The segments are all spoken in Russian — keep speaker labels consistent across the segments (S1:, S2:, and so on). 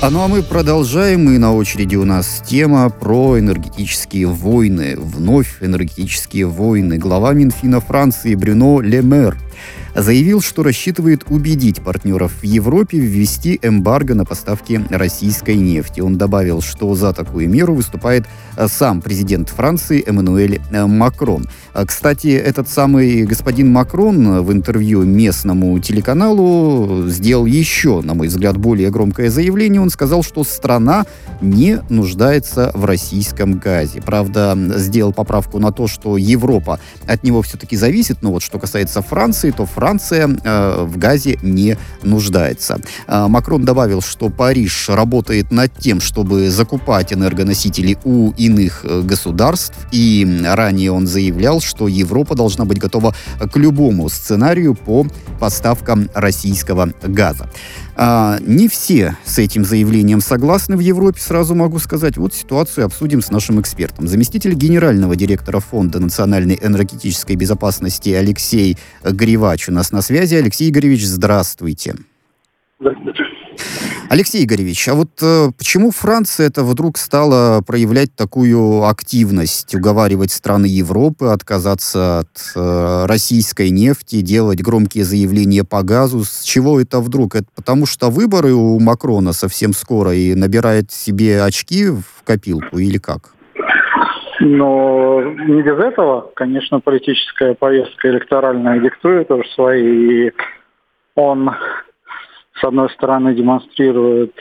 S1: Ну а мы продолжаем, и на очереди у нас тема про энергетические войны. Вновь энергетические войны. Глава Минфина Франции Брюно Ле Мэр заявил, что рассчитывает убедить партнеров в Европе ввести эмбарго на поставки российской нефти. Он добавил, что за такую меру выступает сам президент Франции Эммануэль Макрон. Кстати, этот самый господин Макрон в интервью местному телеканалу сделал еще, на мой взгляд, более громкое заявление. Он сказал, что страна не нуждается в российском газе. Правда, сделал поправку на то, что Европа от него все-таки зависит, но вот что касается Франции, то Франция в газе не нуждается. Макрон добавил, что Париж работает над тем, чтобы закупать энергоносители у иных государств, и ранее он заявлял, что Европа должна быть готова к любому сценарию по поставкам российского газа. Не все с этим заявлением согласны в Европе, сразу могу сказать. Вот ситуацию обсудим с нашим экспертом. Заместитель генерального директора Фонда национальной энергетической безопасности Алексей Горевач у нас на связи. Алексей Игоревич, здравствуйте.
S2: Здравствуйте.
S1: Алексей Игоревич, а вот почему Франция это вдруг стала проявлять такую активность, уговаривать страны Европы отказаться от российской нефти, делать громкие заявления по газу? С чего это вдруг? Это потому что выборы у Макрона совсем скоро и набирает себе очки в копилку или как?
S2: Но не без этого, конечно, политическая повестка электоральная диктует уже свои, и он, с одной стороны, демонстрирует,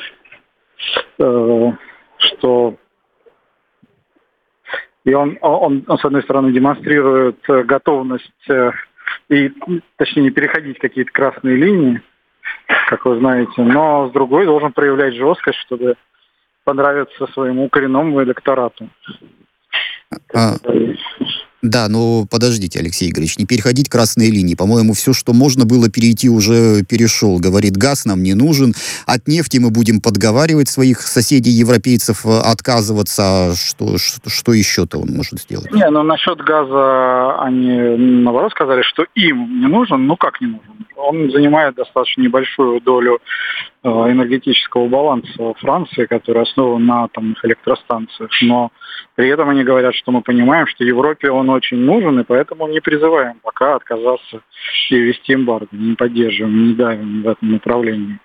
S2: что... И он, с одной стороны, демонстрирует готовность, точнее, не переходить какие-то красные линии, как вы знаете, но с другой должен проявлять жесткость, чтобы понравиться своему коренному электорату.
S1: Да, но подождите, Алексей Игоревич, не переходить красные линии. По-моему, все, что можно было перейти, уже перешел. Говорит, газ нам не нужен, от нефти мы будем подговаривать своих соседей-европейцев отказываться. Что еще-то он может сделать?
S2: Не, ну насчет газа они, наоборот, сказали, что им не нужен. Ну как не нужен? Он занимает достаточно небольшую долю энергетического баланса Франции, который основан на атомных электростанциях. Но при этом они говорят, что мы понимаем, что Европе он очень нужен, и поэтому не призываем пока отказаться и ввести эмбарго. Не поддерживаем, не давим в этом направлении.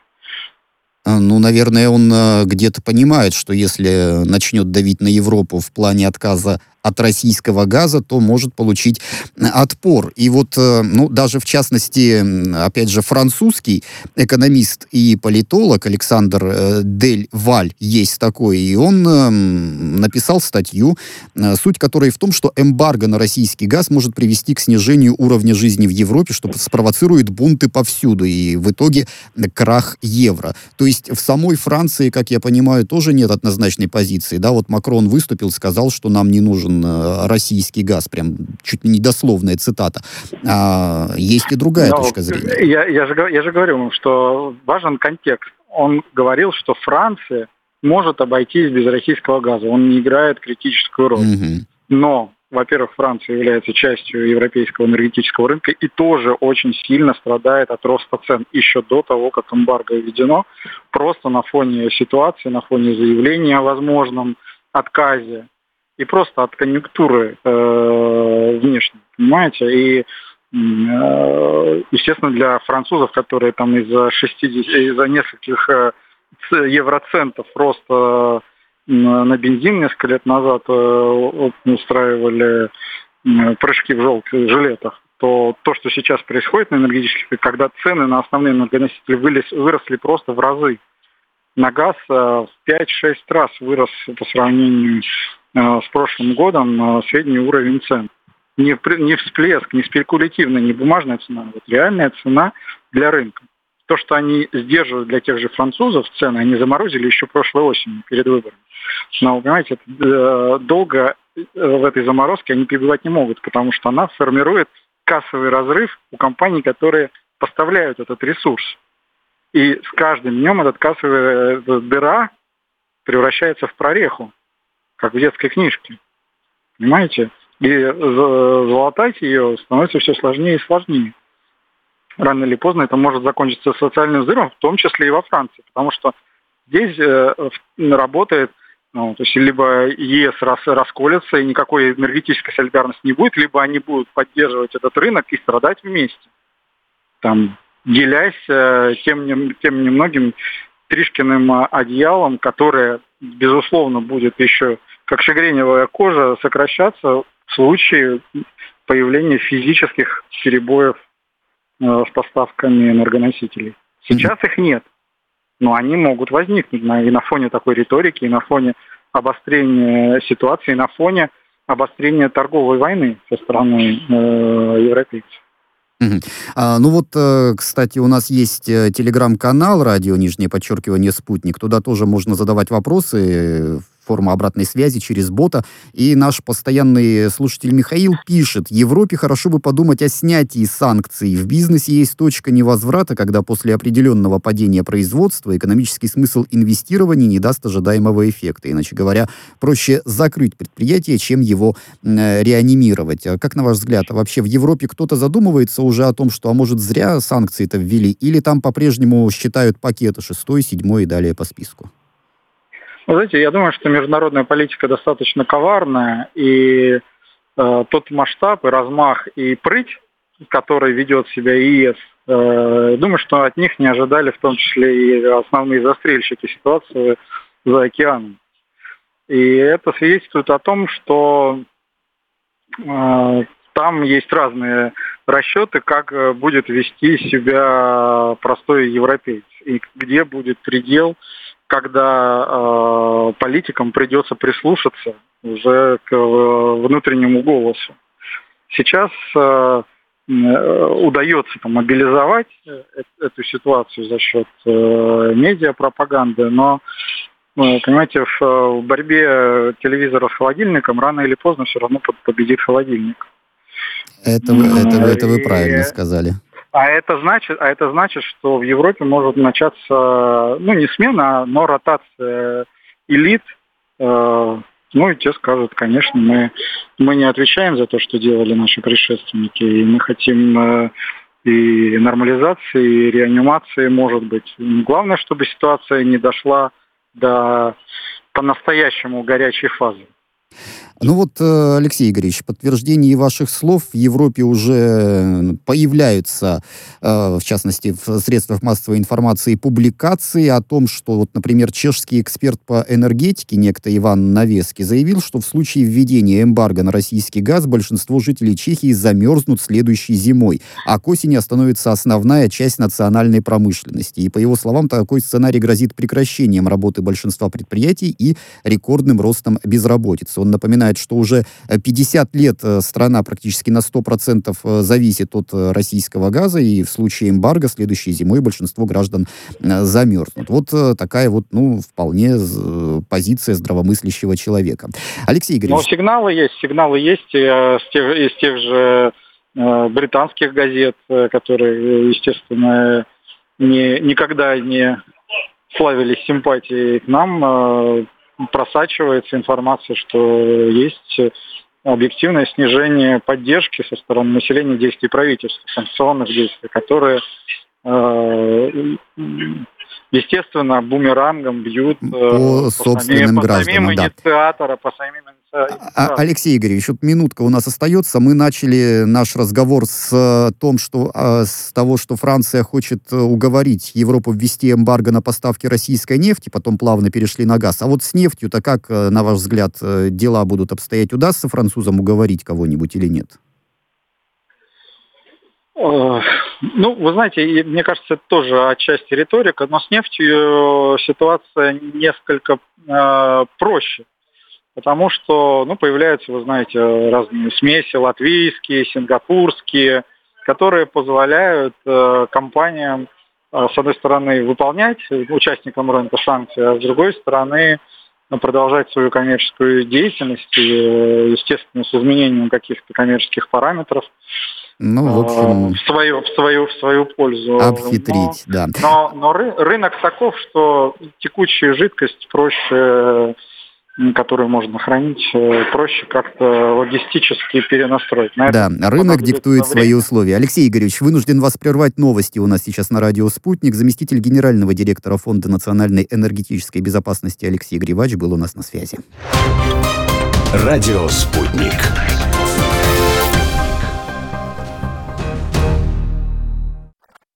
S1: Ну, наверное, он где-то понимает, что если начнет давить на Европу в плане отказа от российского газа, то может получить отпор. И вот, ну, даже в частности, опять же, французский экономист и политолог Александр Дель Валь есть такой, и он написал статью, суть которой в том, что эмбарго на российский газ может привести к снижению уровня жизни в Европе, что спровоцирует бунты повсюду, и в итоге крах евро. То есть в самой Франции, как я понимаю, тоже нет однозначной позиции. Да, вот Макрон выступил, сказал, что нам не нужен российский газ, прям чуть ли не дословная цитата. Есть и другая точка зрения.
S2: Я же говорю, что важен контекст. Он говорил, что Франция может обойтись без российского газа. Он не играет критическую роль. Угу. Но, во-первых, Франция является частью европейского энергетического рынка и тоже очень сильно страдает от роста цен еще до того, как эмбарго введено. Просто на фоне ситуации, на фоне заявления о возможном отказе и просто от конъюнктуры внешней, понимаете? И, естественно, для французов, которые там из-за нескольких евроцентов роста на бензин несколько лет назад устраивали прыжки в желтых жилетах, то, что сейчас происходит на энергетических, когда цены на основные энергоносители выросли просто в разы. На газ в 5-6 раз вырос по сравнению с прошлым годом средний уровень цен. Не всплеск, не спекулятивная, не бумажная цена, вот реальная цена для рынка. То, что они сдерживают для тех же французов цены, они заморозили еще прошлой осенью перед выборами. Но, вы понимаете, долго в этой заморозке они пребывать не могут, потому что она формирует кассовый разрыв у компаний, которые поставляют этот ресурс. И с каждым днем эта кассовая дыра превращается в прореху, как в детской книжке. Понимаете? И залатать ее становится все сложнее и сложнее. Рано или поздно это может закончиться социальным взрывом, в том числе и во Франции. Потому что здесь работает, то есть либо ЕС расколется и никакой энергетической солидарности не будет, либо они будут поддерживать этот рынок и страдать вместе, там, делясь тем немногим Тришкиным одеялом, которое, безусловно, будет еще, как шагреневая кожа, сокращаться в случае появления физических перебоев с поставками энергоносителей. Сейчас их нет, но они могут возникнуть и на фоне такой риторики, и на фоне обострения ситуации, и на фоне обострения торговой войны со стороны европейцев.
S1: Ну вот, кстати, у нас есть телеграм-канал «Радио _Спутник». Туда тоже можно задавать вопросы, форма обратной связи через бота. И наш постоянный слушатель Михаил пишет: Европе хорошо бы подумать о снятии санкций. В бизнесе есть точка невозврата, когда после определенного падения производства экономический смысл инвестирования не даст ожидаемого эффекта. Иначе говоря, проще закрыть предприятие, чем его реанимировать. Как на ваш взгляд, вообще в Европе кто-то задумывается уже о том, что, а может, зря санкции-то ввели, или там по-прежнему считают пакеты 6, 7 и далее по списку?
S2: Вы знаете, я думаю, что международная политика достаточно коварная, и тот масштаб, и размах, и прыть, который ведет себя ЕС, думаю, что от них не ожидали в том числе и основные застрельщики ситуации за океаном. И это свидетельствует о том, что там есть разные расчеты, как будет вести себя простой европеец, и где будет предел, когда политикам придется прислушаться уже к внутреннему голосу. Сейчас удается мобилизовать эту ситуацию за счет медиапропаганды, но, понимаете, в борьбе телевизора с холодильником рано или поздно все равно победит холодильник.
S1: Это вы правильно сказали.
S2: А это значит, что в Европе может начаться, не смена, но ротация элит. И те скажут, конечно, мы не отвечаем за то, что делали наши предшественники, и мы хотим и нормализации, и реанимации, может быть. Главное, чтобы ситуация не дошла до по-настоящему горячей фазы.
S1: Ну вот, Алексей Игоревич, в подтверждении ваших слов в Европе уже появляются, в частности, в средствах массовой информации публикации о том, что, вот, например, чешский эксперт по энергетике, некто Иван Навески, заявил, что в случае введения эмбарго на российский газ большинство жителей Чехии замерзнут следующей зимой, а к осени остановится основная часть национальной промышленности. И, по его словам, такой сценарий грозит прекращением работы большинства предприятий и рекордным ростом безработицы. Он напоминает, что уже 50 лет страна практически на 100% зависит от российского газа, и в случае эмбарго следующей зимой большинство граждан замерзнут. Вот такая вот, вполне позиция здравомыслящего человека. Алексей Игоревич.
S2: Но сигналы есть из тех же британских газет, которые, естественно, никогда не славились симпатией к нам. Просачивается информация, что есть объективное снижение поддержки со стороны населения действий правительства, санкционных действий, которые, естественно, бумерангом бьют
S1: по собственным гражданам.
S2: По самим инициаторам.
S1: Алексей Игоревич, вот минутка у нас остается. Мы начали наш разговор с того, что Франция хочет уговорить Европу ввести эмбарго на поставки российской нефти, потом плавно перешли на газ. А вот с нефтью-то как, на ваш взгляд, дела будут обстоять? Удастся французам уговорить кого-нибудь или нет?
S2: Вы знаете, мне кажется, это тоже отчасти риторика, но с нефтью ситуация несколько проще. Потому что, появляются, вы знаете, разные смеси латвийские, сингапурские, которые позволяют компаниям, с одной стороны, выполнять участникам рынка санкции, а с другой стороны, продолжать свою коммерческую деятельность, естественно, с изменением каких-то коммерческих параметров.
S1: В общем,
S2: в свою пользу.
S1: Обхитрить, да.
S2: Но рынок таков, что текущую жидкость проще которую можно хранить, проще как-то логистически перенастроить.
S1: Да, рынок диктует свои условия. Алексей Игоревич, вынужден вас прервать. Новости у нас сейчас на радио «Спутник». Заместитель генерального директора Фонда национальной энергетической безопасности Алексей Гривач был у нас на связи.
S3: Радио «Спутник».